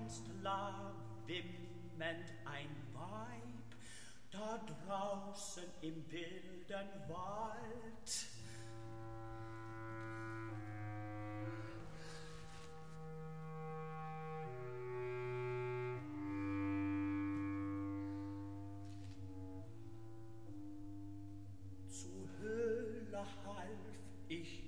einst lag wimmend ein Weib da draußen im wilden Wald. Zu Höhle half ich